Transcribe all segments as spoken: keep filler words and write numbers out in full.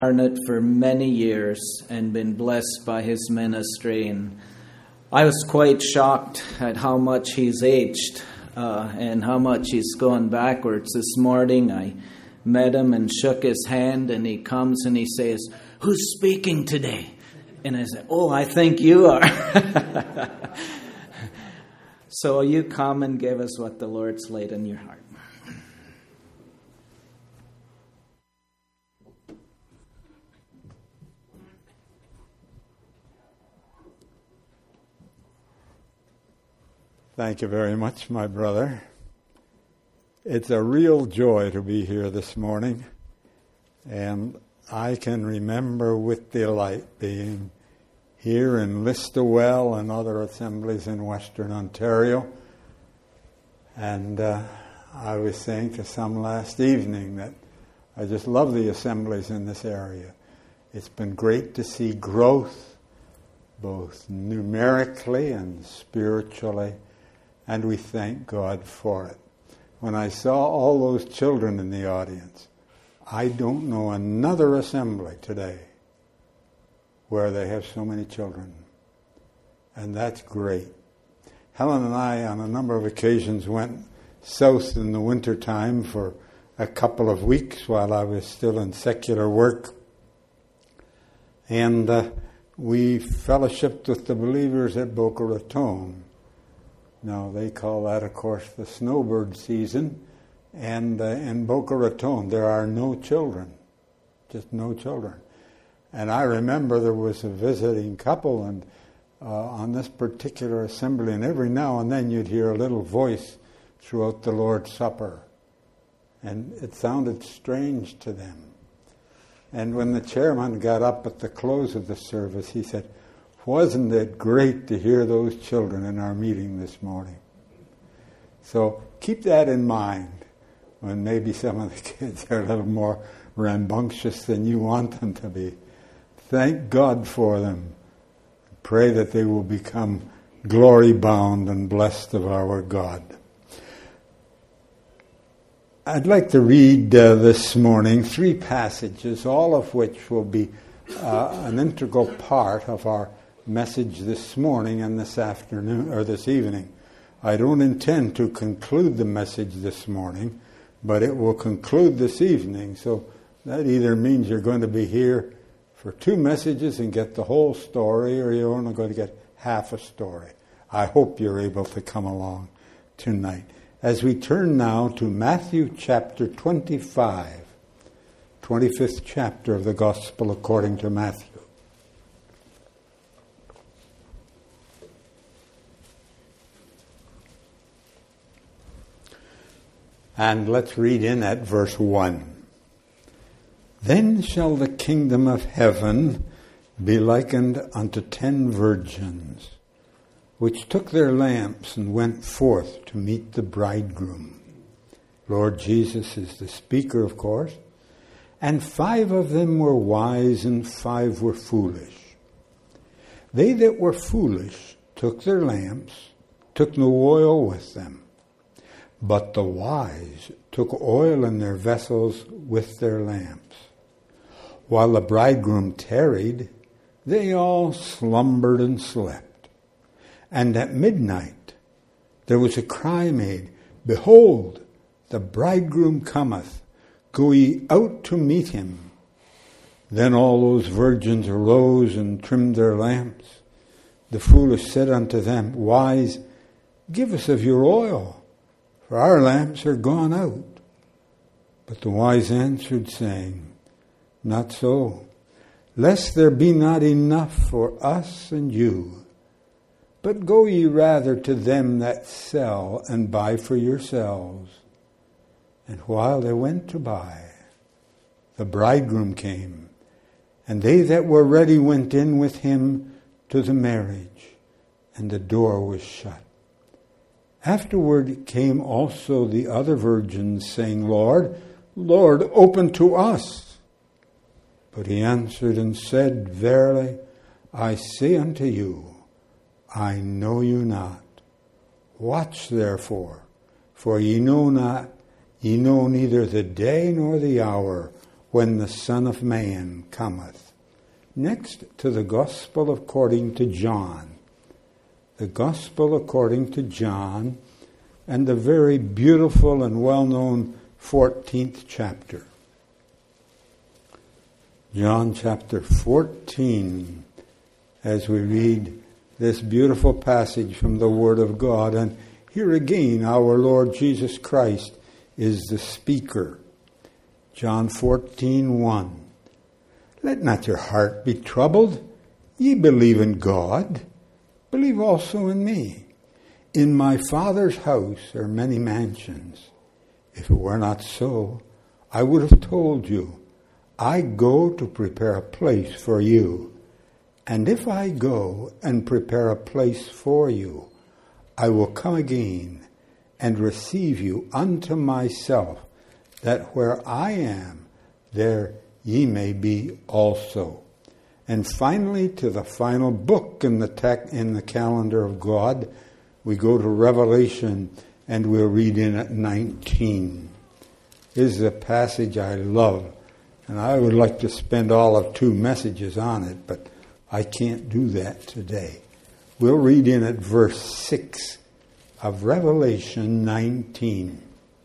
Barnett for many years and been blessed by his ministry, and I was quite shocked at how much he's aged uh, and how much he's gone backwards. This morning I met him and shook his hand, and he comes and he says, "Who's speaking today?" And I said, "Oh, I think you are." So you come and give us what the Lord's laid in your heart. Thank you very much, my brother. It's a real joy to be here this morning, and I can remember with delight being here in Listowel and other assemblies in Western Ontario. And uh, I was saying to some last evening that I just love the assemblies in this area. It's been great to see growth, both numerically and spiritually, and we thank God for it. When I saw all those children in the audience, I don't know another assembly today where they have so many children. And that's great. Helen and I, on a number of occasions, went south in the wintertime for a couple of weeks while I was still in secular work. And uh, we fellowshiped with the believers at Boca Raton. Now, they call that, of course, the snowbird season. And uh, in Boca Raton, there are no children, just no children. And I remember there was a visiting couple and uh, on this particular assembly, and every now and then you'd hear a little voice throughout the Lord's Supper. And it sounded strange to them. And when the chairman got up at the close of the service, he said, "Wasn't it great to hear those children in our meeting this morning?" So keep that in mind when maybe some of the kids are a little more rambunctious than you want them to be. Thank God for them. Pray that they will become glory-bound and blessed of our God. I'd like to read uh, this morning three passages, all of which will be uh, an integral part of our message this morning and this afternoon or this evening. I don't intend to conclude the message this morning, but it will conclude this evening. So that either means you're going to be here for two messages and get the whole story, or you're only going to get half a story. I hope you're able to come along tonight. As we turn now to Matthew chapter twenty-five, twenty-fifth chapter of the Gospel according to Matthew. And let's read in at verse one. "Then shall the kingdom of heaven be likened unto ten virgins, which took their lamps and went forth to meet the bridegroom." Lord Jesus is the speaker, of course. "And five of them were wise, and five were foolish. They that were foolish took their lamps, took no oil with them. But the wise took oil in their vessels with their lamps. While the bridegroom tarried, they all slumbered and slept. And at midnight there was a cry made, Behold, the bridegroom cometh, go ye out to meet him. Then all those virgins arose and trimmed their lamps. The foolish said unto them, Wise, give us of your oil, for our lamps are gone out. But the wise answered, saying, Not so, lest there be not enough for us and you. But go ye rather to them that sell, and buy for yourselves. And while they went to buy, the bridegroom came, and they that were ready went in with him to the marriage, and the door was shut. Afterward came also the other virgins, saying, Lord, Lord, open to us. But he answered and said, Verily, I say unto you, I know you not. Watch therefore, for ye know not, ye know neither the day nor the hour when the Son of Man cometh. Next to the Gospel according to John. The Gospel according to John, and the very beautiful and well-known fourteenth chapter. John chapter fourteen, as we read this beautiful passage from the Word of God. And here again, our Lord Jesus Christ is the speaker. John fourteen one. Let not your heart be troubled. Ye believe in God, believe also in me. In my Father's house are many mansions. If it were not so, I would have told you. I go to prepare a place for you. And if I go and prepare a place for you, I will come again and receive you unto myself, that where I am, there ye may be also. And finally, to the final book in the tech, in the calendar of God, we go to Revelation, and we'll read in at nineteen. This is a passage I love, and I would like to spend all of two messages on it, but I can't do that today. We'll read in at verse six of Revelation nineteen.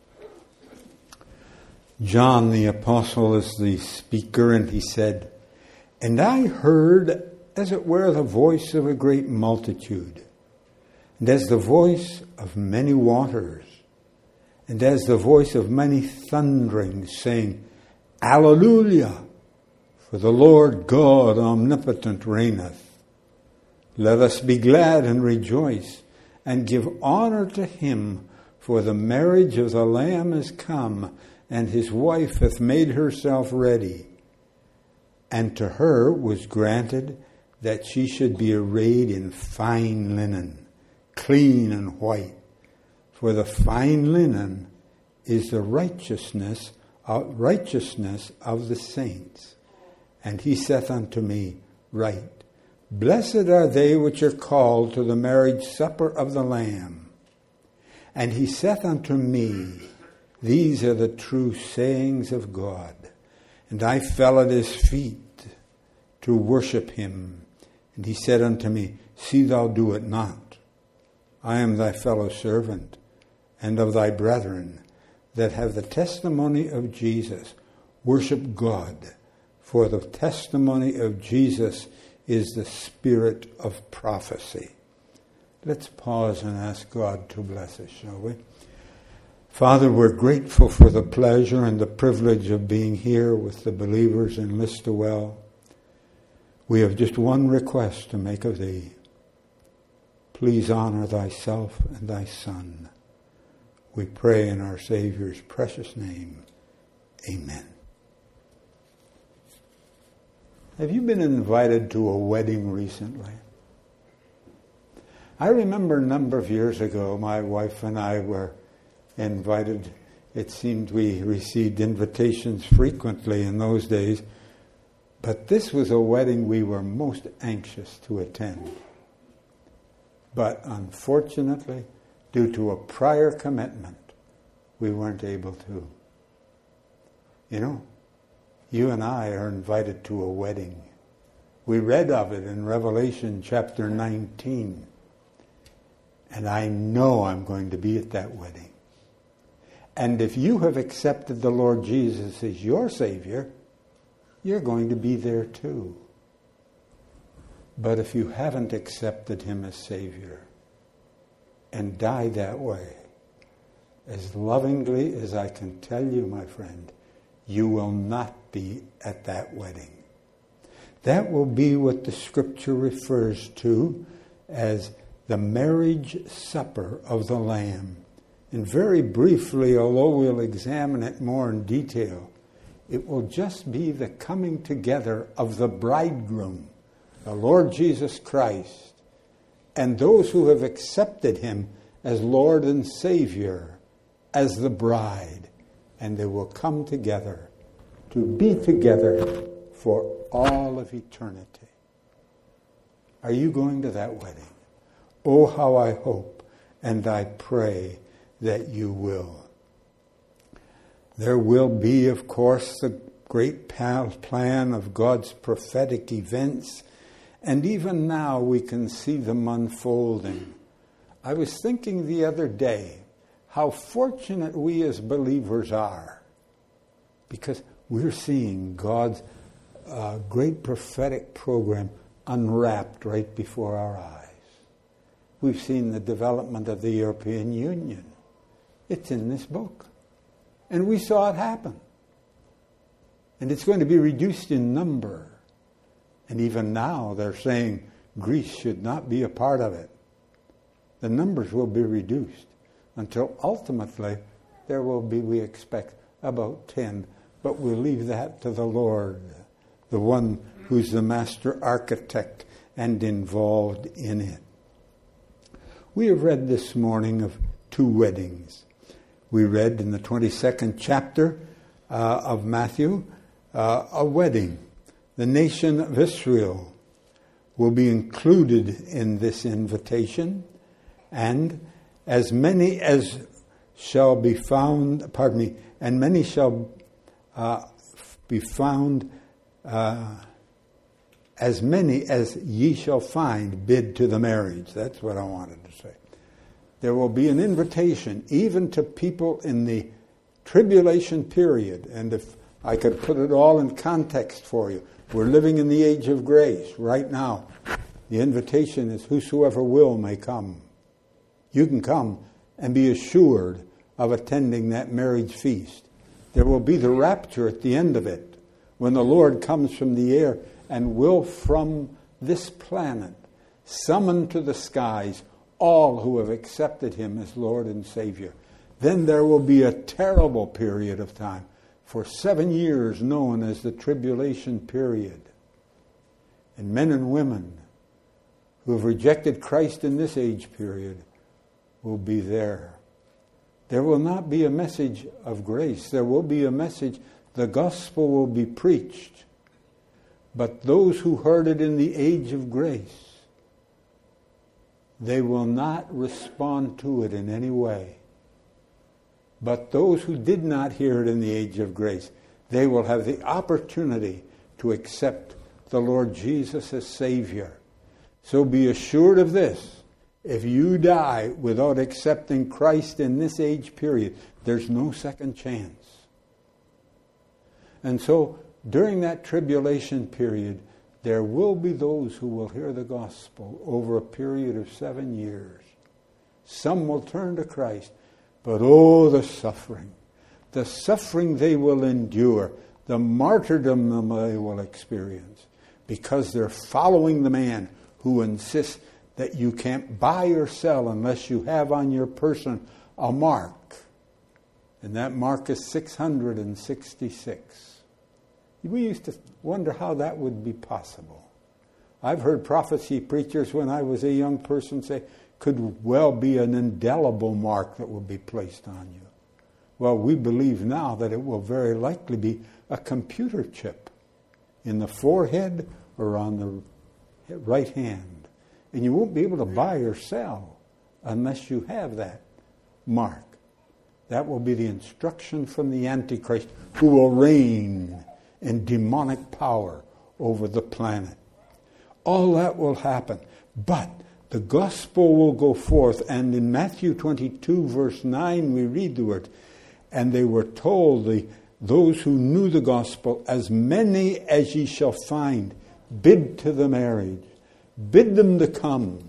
John the Apostle is the speaker, and he said, And I heard, as it were, the voice of a great multitude, and as the voice of many waters, and as the voice of many thunderings, saying, Alleluia! For the Lord God omnipotent reigneth. Let us be glad and rejoice, and give honor to him, for the marriage of the Lamb is come, and his wife hath made herself ready. And to her was granted that she should be arrayed in fine linen, clean and white. For the fine linen is the righteousness of, righteousness of the saints. And he saith unto me, Write, Blessed are they which are called to the marriage supper of the Lamb. And he saith unto me, These are the true sayings of God. And I fell at his feet to worship him. And he said unto me, See thou do it not. I am thy fellow servant, and of thy brethren, that have the testimony of Jesus. Worship God, for the testimony of Jesus is the spirit of prophecy. Let's pause and ask God to bless us, shall we? Father, we're grateful for the pleasure and the privilege of being here with the believers in Listowel. We have just one request to make of thee. Please honor thyself and thy Son. We pray in our Savior's precious name. Amen. Have you been invited to a wedding recently? I remember a number of years ago, my wife and I were invited. It seemed we received invitations frequently in those days, but this was a wedding we were most anxious to attend. But unfortunately, due to a prior commitment, we weren't able to. You know, you and I are invited to a wedding. We read of it in Revelation chapter nineteen. And I know I'm going to be at that wedding. And if you have accepted the Lord Jesus as your Savior, you're going to be there too. But if you haven't accepted him as Savior and die that way, as lovingly as I can tell you, my friend, you will not be at that wedding. That will be what the Scripture refers to as the marriage supper of the Lamb. And very briefly, although we'll examine it more in detail, it will just be the coming together of the bridegroom, the Lord Jesus Christ, and those who have accepted him as Lord and Savior, as the bride. And they will come together to be together for all of eternity. Are you going to that wedding? Oh, how I hope and I pray that you will. There will be, of course, the great plan of God's prophetic events. And even now we can see them unfolding. I was thinking the other day how fortunate we as believers are, because we're seeing God's uh, great prophetic program unwrapped right before our eyes. We've seen the development of the European Union. It's in this book. And we saw it happen. And it's going to be reduced in number. And even now they're saying Greece should not be a part of it. The numbers will be reduced until ultimately there will be, we expect, about ten. But we'll leave that to the Lord, the one who's the master architect and involved in it. We have read this morning of two weddings. We read in the twenty-second chapter uh, of Matthew uh, a wedding. The nation of Israel will be included in this invitation, and as many as shall be found, pardon me, and many shall uh, be found, uh, as many as ye shall find bid to the marriage. That's what I wanted to say. There will be an invitation even to people in the tribulation period, and if I could put it all in context for you, we're living in the age of grace right now. The invitation is whosoever will may come. You can come and be assured of attending that marriage feast. There will be the rapture at the end of it, when the Lord comes from the air and will from this planet summon to the skies all who have accepted him as Lord and Savior. Then there will be a terrible period of time, for seven years known as the tribulation period. And men and women who have rejected Christ in this age period will be there. There will not be a message of grace. There will be a message, the gospel will be preached. But those who heard it in the age of grace, they will not respond to it in any way. But those who did not hear it in the age of grace, they will have the opportunity to accept the Lord Jesus as Savior. So be assured of this. If you die without accepting Christ in this age period, there's no second chance. And so, during that tribulation period, there will be those who will hear the gospel over a period of seven years. Some will turn to Christ, but oh, the suffering. The suffering they will endure, the martyrdom they will experience, because they're following the man who insists that you can't buy or sell unless you have on your person a mark. And that mark is six hundred sixty-six. We used to wonder how that would be possible. I've heard prophecy preachers when I was a young person say, could well be an indelible mark that will be placed on you. Well, we believe now that it will very likely be a computer chip in the forehead or on the right hand. And you won't be able to buy or sell unless you have that mark. That will be the instruction from the Antichrist, who will reign in demonic power over the planet. All that will happen. But the gospel will go forth. And in Matthew twenty-two, verse nine, we read the word, and they were told, the those who knew the gospel, as many as ye shall find, bid to the marriage. Bid them to come.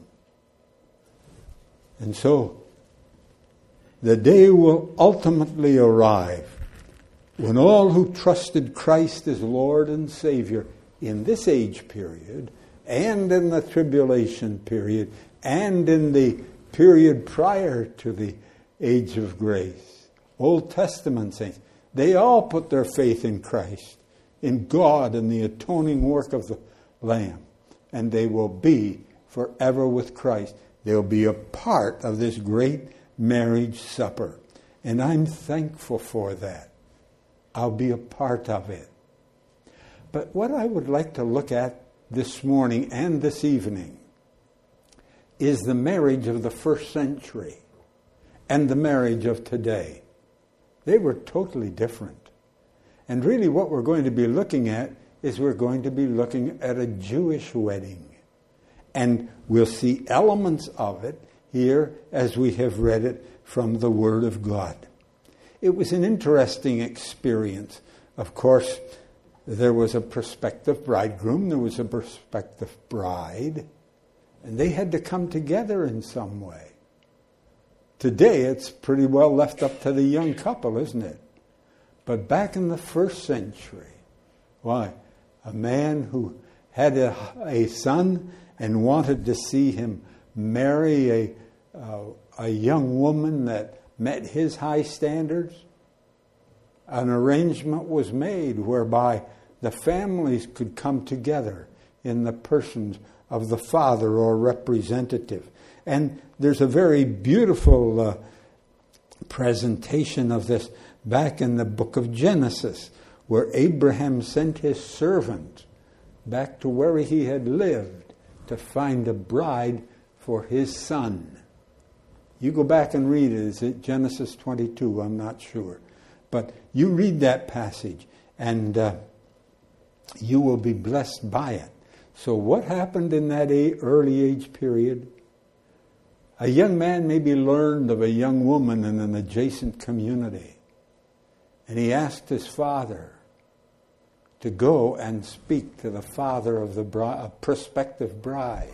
And so, the day will ultimately arrive when all who trusted Christ as Lord and Savior in this age period, and in the tribulation period, and in the period prior to the age of grace, Old Testament saints, they all put their faith in Christ, in God and the atoning work of the Lamb. And they will be forever with Christ. They'll be a part of this great marriage supper. And I'm thankful for that. I'll be a part of it. But what I would like to look at this morning and this evening is the marriage of the first century and the marriage of today. They were totally different. And really what we're going to be looking at is we're going to be looking at a Jewish wedding. And we'll see elements of it here as we have read it from the Word of God. It was an interesting experience. Of course, there was a prospective bridegroom, there was a prospective bride, and they had to come together in some way. Today, it's pretty well left up to the young couple, isn't it? But back in the first century, why? A man who had a, a son and wanted to see him marry a, uh, a young woman that met his high standards, an arrangement was made whereby the families could come together in the persons of the father or representative. And there's a very beautiful uh, presentation of this back in the book of Genesis, where Abraham sent his servant back to where he had lived to find a bride for his son. You go back and read it. Is it Genesis twenty-two? I'm not sure. But you read that passage and uh, you will be blessed by it. So what happened in that early age period? A young man maybe learned of a young woman in an adjacent community. And he asked his father to go and speak to the father of the bride, a prospective bride.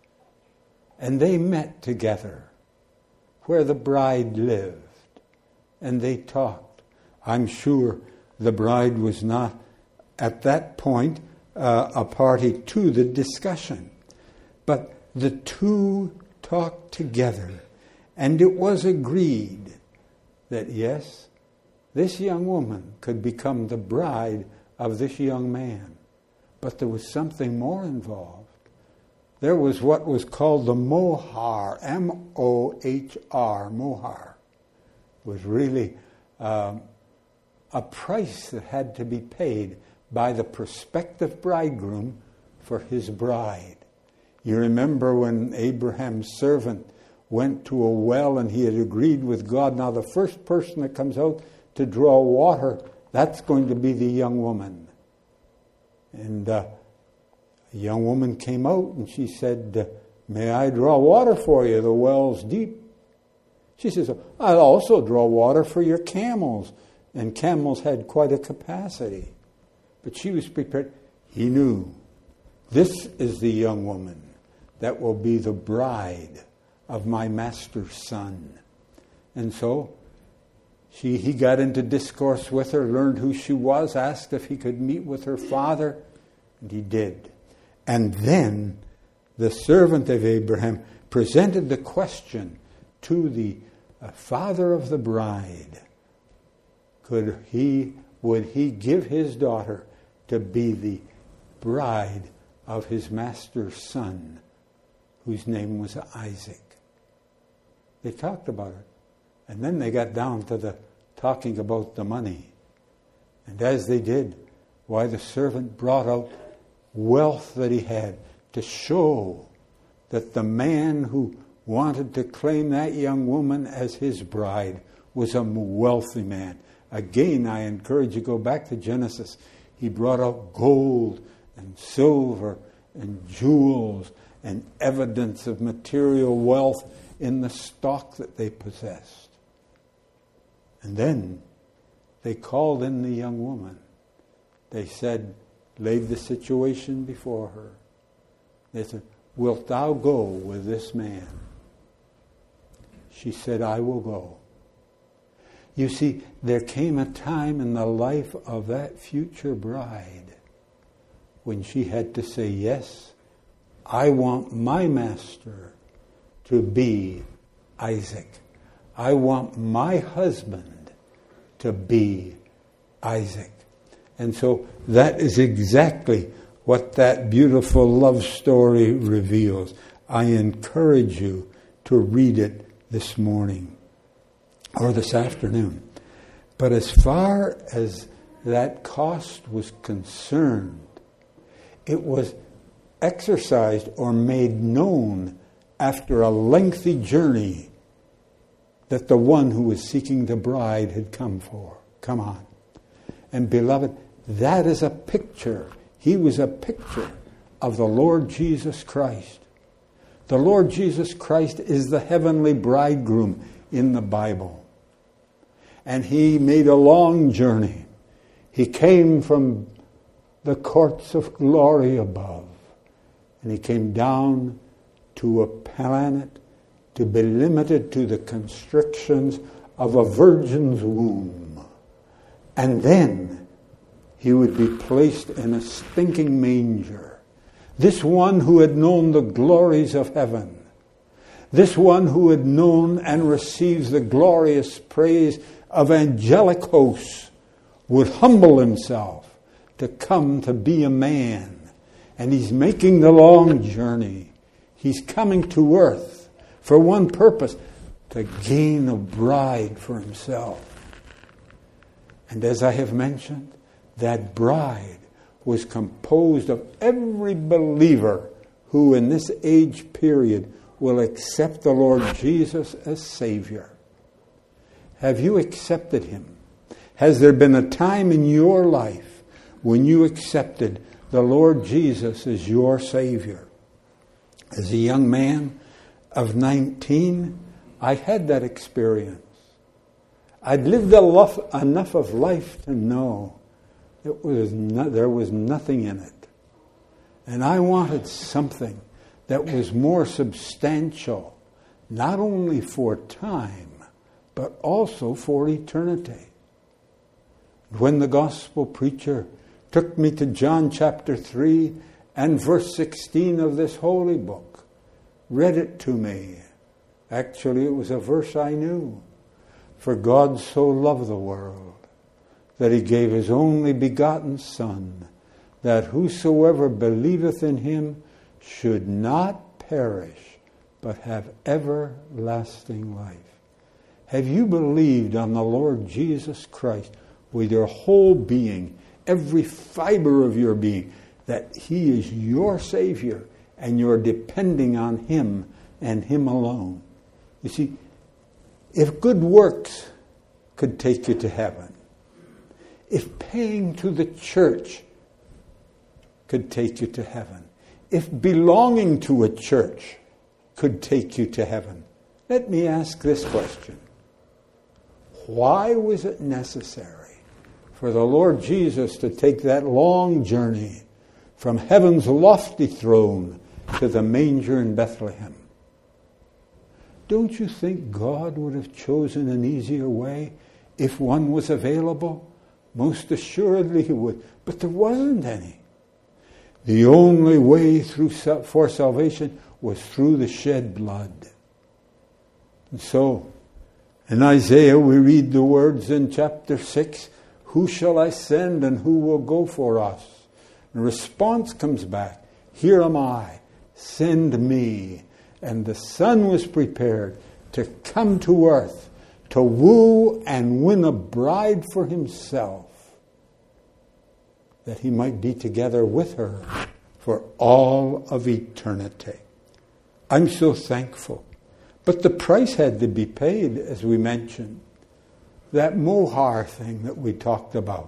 And they met together where the bride lived. And they talked. I'm sure the bride was not at that point uh, a party to the discussion. But the two talked together, and it was agreed that yes, this young woman could become the bride of this young man. But there was something more involved. There was what was called the mohar, M O H R, mohar. Was really um, a price that had to be paid by the prospective bridegroom for his bride. You remember when Abraham's servant went to a well and he had agreed with God, now the first person that comes out to draw water, that's going to be the young woman. And uh, a young woman came out and she said, may I draw water for you? The well's deep. She says, I'll also draw water for your camels. And camels had quite a capacity. But she was prepared. He knew, this is the young woman that will be the bride of my master's son. And so she, he got into discourse with her, learned who she was, asked if he could meet with her father, and he did. And then the servant of Abraham presented the question to the uh, father of the bride. Could he, would he give his daughter to be the bride of his master's son, whose name was Isaac? They talked about it. And then they got down to the talking about the money. And as they did, why, the servant brought out wealth that he had to show that the man who wanted to claim that young woman as his bride was a wealthy man. Again, I encourage you to go back to Genesis. He brought out gold and silver and jewels and evidence of material wealth in the stock that they possessed. And then they called in the young woman. They said, laid the situation before her. They said, wilt thou go with this man? She said, I will go. You see, there came a time in the life of that future bride when she had to say, yes, I want my master to be Isaac. I want my husband to be Isaac. And so that is exactly what that beautiful love story reveals. I encourage you to read it this morning or this afternoon. But as far as that cost was concerned, it was exercised or made known after a lengthy journey that the one who was seeking the bride had come for. Come on. And beloved, that is a picture. He was a picture of the Lord Jesus Christ. The Lord Jesus Christ is the heavenly bridegroom in the Bible. And he made a long journey. He came from the courts of glory above. And he came down to a planet to be limited to the constrictions of a virgin's womb. And then he would be placed in a stinking manger. This one who had known the glories of heaven. This one who had known and received the glorious praise of angelic hosts would humble himself to come to be a man. And he's making the long journey. He's coming to earth for one purpose, to gain a bride for himself. And as I have mentioned, that bride was composed of every believer who in this age period will accept the Lord Jesus as Savior. Have you accepted him? Has there been a time in your life when you accepted the Lord Jesus as your Savior? As a young man of nineteen, I had that experience. I'd lived enough of life to know it was no, there was nothing in it. And I wanted something that was more substantial, not only for time, but also for eternity. When the gospel preacher took me to John chapter three and verse sixteen of this holy book, read it to me. Actually, it was a verse I knew. For God so loved the world that he gave his only begotten Son, that whosoever believeth in him should not perish, but have everlasting life. Have you believed on the Lord Jesus Christ with your whole being, every fiber of your being, that he is your Savior and you're depending on him and him alone? You see, if good works could take you to heaven, if paying to the church could take you to heaven, if belonging to a church could take you to heaven, let me ask this question. Why was it necessary for the Lord Jesus to take that long journey from heaven's lofty throne to the manger in Bethlehem? Don't you think God would have chosen an easier way if one was available? Most assuredly he would. But there wasn't any. The only way through for salvation was through the shed blood. And so, in Isaiah we read the words in chapter six, who shall I send and who will go for us? And a response comes back, here am I, send me. And the Son was prepared to come to earth, to woo and win a bride for himself, that he might be together with her for all of eternity. I'm so thankful. But the price had to be paid, as we mentioned. That mohar thing that we talked about.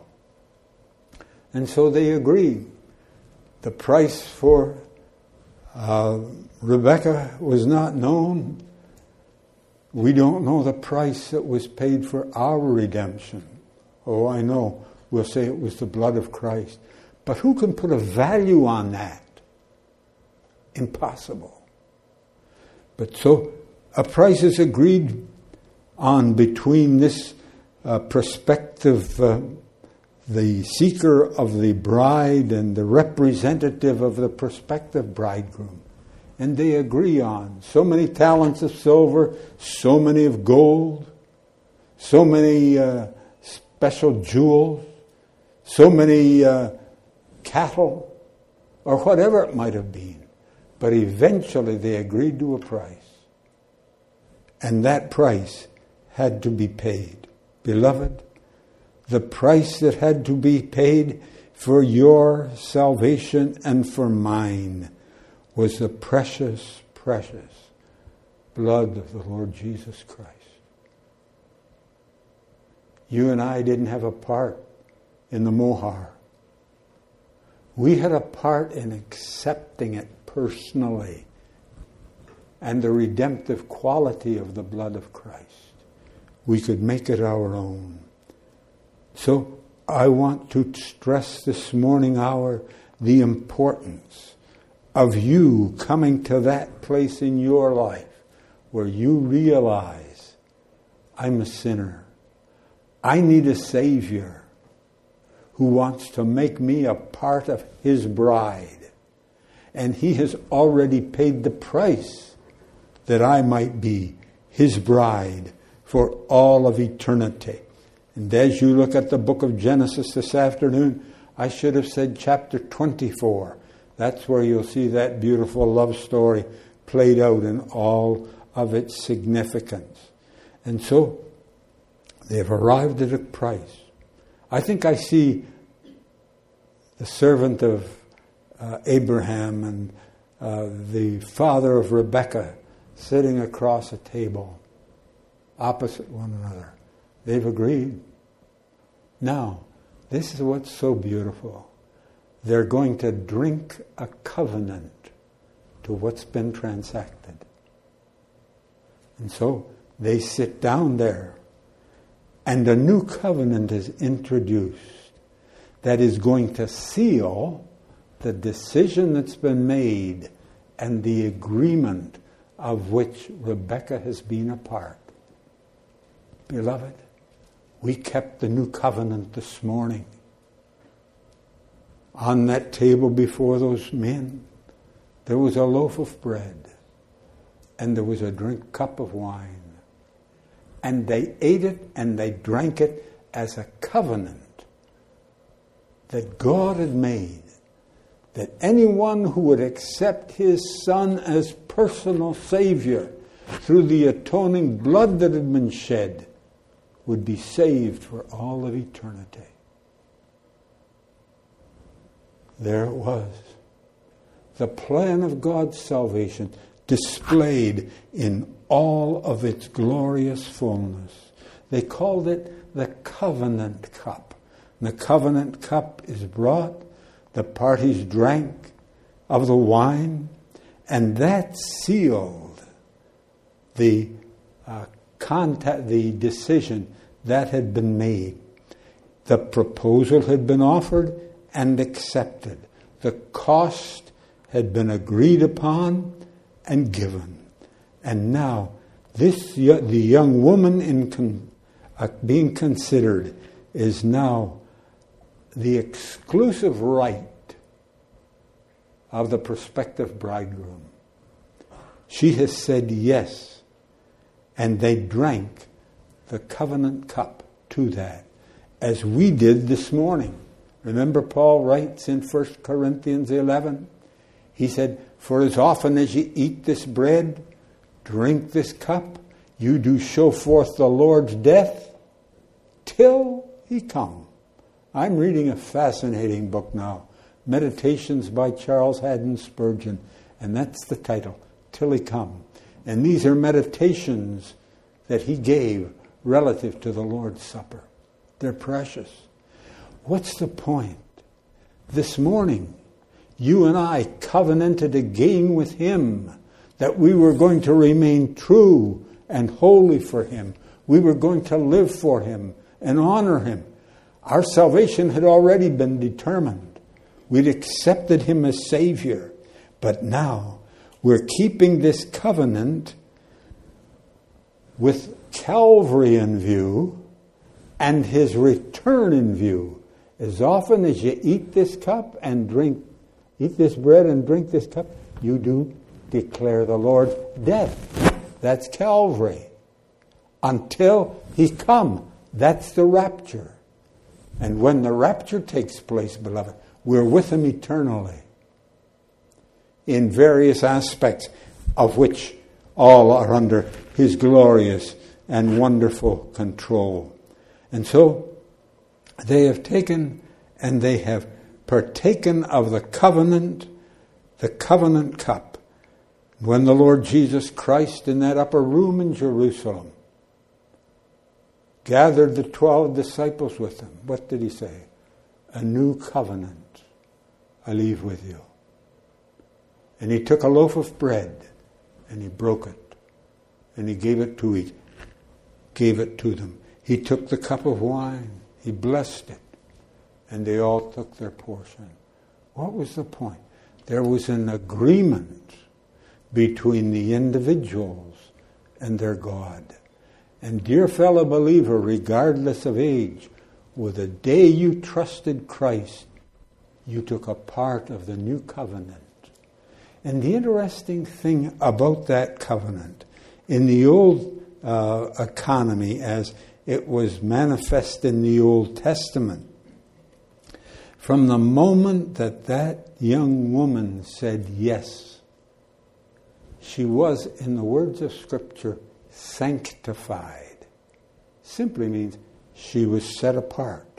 And so they agreed. The price for uh, Rebecca was not known. We don't know the price that was paid for our redemption. Oh, I know. We'll say it was the blood of Christ. But who can put a value on that? Impossible. But so a price is agreed on between this uh, prospective, uh, the seeker of the bride and the representative of the prospective bridegroom. And they agree on so many talents of silver, so many of gold, so many uh, special jewels, so many uh, cattle, or whatever it might have been. But eventually they agreed to a price. And that price had to be paid. Beloved, the price that had to be paid for your salvation and for mine was the precious, precious blood of the Lord Jesus Christ. You and I didn't have a part in the Mohar. We had a part in accepting it personally and the redemptive quality of the blood of Christ. We could make it our own. So I want to stress this morning hour the importance of you coming to that place in your life where you realize, I'm a sinner. I need a Savior who wants to make me a part of His bride. And He has already paid the price that I might be His bride for all of eternity. And as you look at the book of Genesis this afternoon, I should have said chapter twenty-four. That's where you'll see that beautiful love story played out in all of its significance. And so, they've arrived at a price. I think I see the servant of uh, Abraham and uh, the father of Rebekah sitting across a table, opposite one another. They've agreed. Now, this is what's so beautiful. They're going to drink a covenant to what's been transacted. And so they sit down there, and a new covenant is introduced that is going to seal the decision that's been made and the agreement of which Rebekah has been a part. Beloved, we kept the new covenant this morning. On that table before those men, there was a loaf of bread and there was a drink cup of wine. And they ate it and they drank it as a covenant that God had made, that anyone who would accept His Son as personal Savior through the atoning blood that had been shed would be saved for all of eternity. There it was. The plan of God's salvation displayed in all of its glorious fullness. They called it the covenant cup. And the covenant cup is brought, the parties drank of the wine, and that sealed the uh, contact, the decision that had been made. The proposal had been offered and accepted. The cost had been agreed upon and given. And now, this the young woman in con, uh, being considered is now the exclusive right of the prospective bridegroom. She has said yes, and they drank the covenant cup to that, as we did this morning. Remember, Paul writes in First Corinthians eleven, he said, for as often as you eat this bread, drink this cup, you do show forth the Lord's death till He come. I'm reading a fascinating book now, Meditations by Charles Haddon Spurgeon, and that's the title, Till He Come. And these are meditations that he gave relative to the Lord's Supper. They're precious. What's the point? This morning, you and I covenanted again with Him that we were going to remain true and holy for Him. We were going to live for Him and honor Him. Our salvation had already been determined. We'd accepted Him as Savior. But now we're keeping this covenant with Calvary in view and His return in view. As often as you eat this cup and drink, eat this bread and drink this cup, you do declare the Lord's death. That's Calvary. Until He come. That's the rapture. And when the rapture takes place, beloved, we're with Him eternally. In various aspects of which all are under His glorious and wonderful control. And so, they have taken and they have partaken of the covenant, the covenant cup. When the Lord Jesus Christ in that upper room in Jerusalem gathered the twelve disciples with Him, what did He say? a new covenant I leave with you. And he took a loaf of bread and he broke it. And he gave it to each. Gave it to them. He took the cup of wine. He blessed it. And they all took their portion. What was the point? There was an agreement between the individuals and their God. And dear fellow believer, regardless of age, with the day you trusted Christ, you took a part of the new covenant. And the interesting thing about that covenant, in the old uh, economy as it was manifest in the Old Testament, from the moment that that young woman said yes, she was, in the words of Scripture, sanctified. Simply means she was set apart.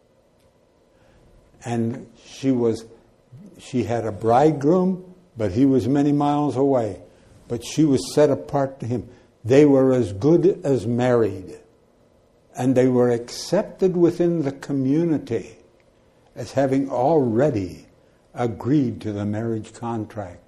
And she was, she had a bridegroom, but he was many miles away. But she was set apart to him. They were as good as married. And they were accepted within the community as having already agreed to the marriage contract.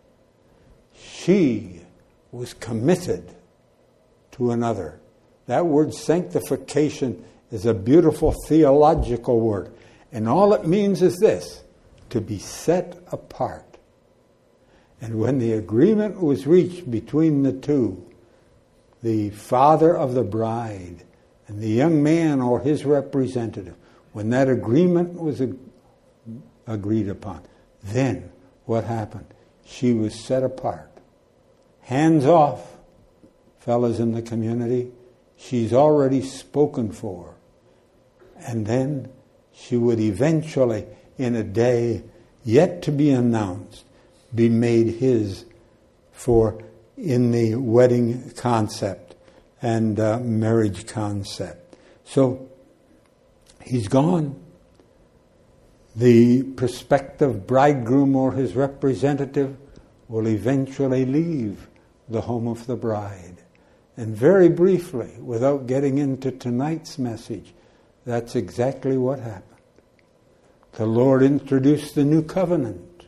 She was committed to another. That word sanctification is a beautiful theological word. And all it means is this, to be set apart. And when the agreement was reached between the two, the father of the bride and the young man or his representative, when that agreement was ag- agreed upon, then what happened? She was set apart. Hands off, fellas in the community. She's already spoken for. And then she would eventually, in a day yet to be announced, be made his for in the wedding concept and uh, marriage concept. So he's gone. The prospective bridegroom or his representative will eventually leave the home of the bride. And very briefly, without getting into tonight's message, that's exactly what happened. The Lord introduced the new covenant.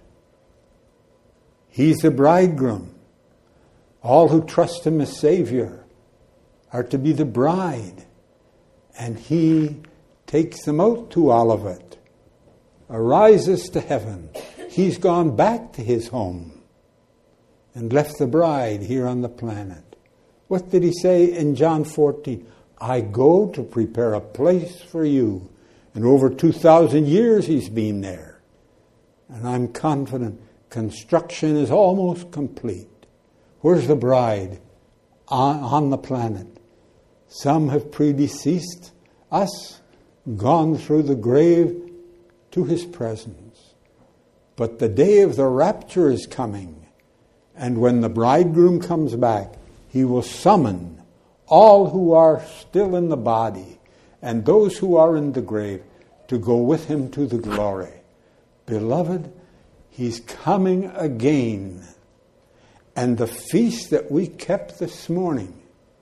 He's the bridegroom. All who trust him as Savior are to be the bride. And he takes them out to Olivet, arises to heaven. He's gone back to his home and left the bride here on the planet. What did he say in John fourteen? I go to prepare a place for you. And over two thousand years he's been there. And I'm confident construction is almost complete. Where's the bride? On, on the planet. Some have predeceased us, gone through the grave to his presence. But the day of the rapture is coming. And when the bridegroom comes back, he will summon all who are still in the body and those who are in the grave to go with him to the glory. Beloved, he's coming again. And the feast that we kept this morning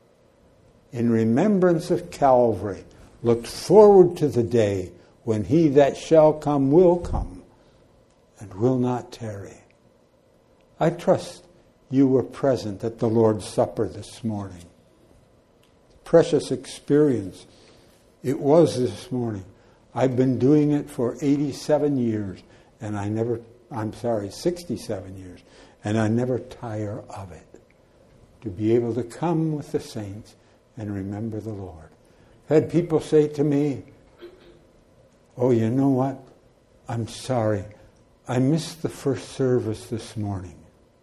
in remembrance of Calvary looked forward to the day when he that shall come will come and will not tarry. I trust you were present at the Lord's Supper this morning. Precious experience it was this morning. I've been doing it for eighty-seven years, and I never, I'm sorry, sixty-seven years, and I never tire of it. To be able to come with the saints and remember the Lord. I've had people say to me, oh, you know what? I'm sorry. I missed the first service this morning.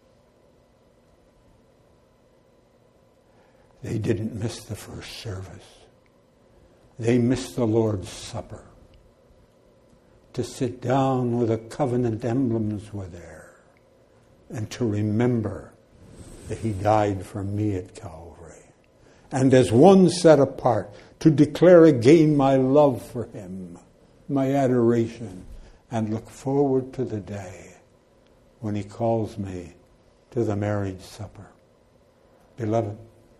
They didn't miss the first service. They missed the Lord's Supper. To sit down where the covenant emblems were there and to remember that he died for me at Calvary. And as one set apart, to declare again my love for him, my adoration, and look forward to the day when he calls me to the marriage supper. Beloved,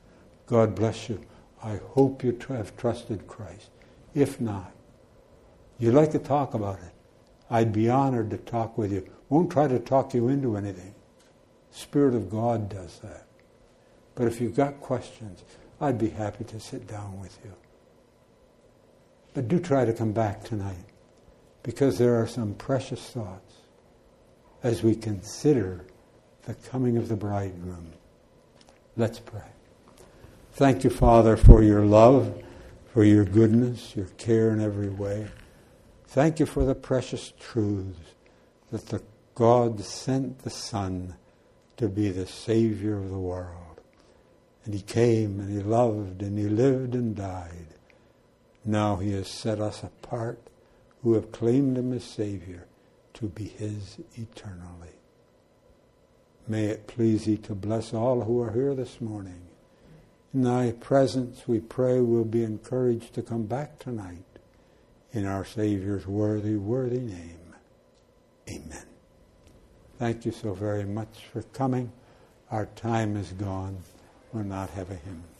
God bless you. I hope you have trusted Christ. If not, You'd like to talk about it. I'd be honored to talk with you. Won't try to talk you into anything. Spirit of God does that. But if you've got questions, I'd be happy to sit down with you. But do try to come back tonight, because there are some precious thoughts as we consider the coming of the bridegroom. Let's pray. Thank you, Father, for your love, for your goodness, your care in every way. Thank you for the precious truths that the God sent the Son to be the Savior of the world. And He came and He loved and He lived and died. Now He has set us apart who have claimed Him as Savior to be His eternally. May it please Thee to bless all who are here this morning. In Thy presence we pray we'll be encouraged to come back tonight in our Savior's worthy, worthy name. Amen. Thank you so very much for coming. Our time is gone. We'll not have a hymn.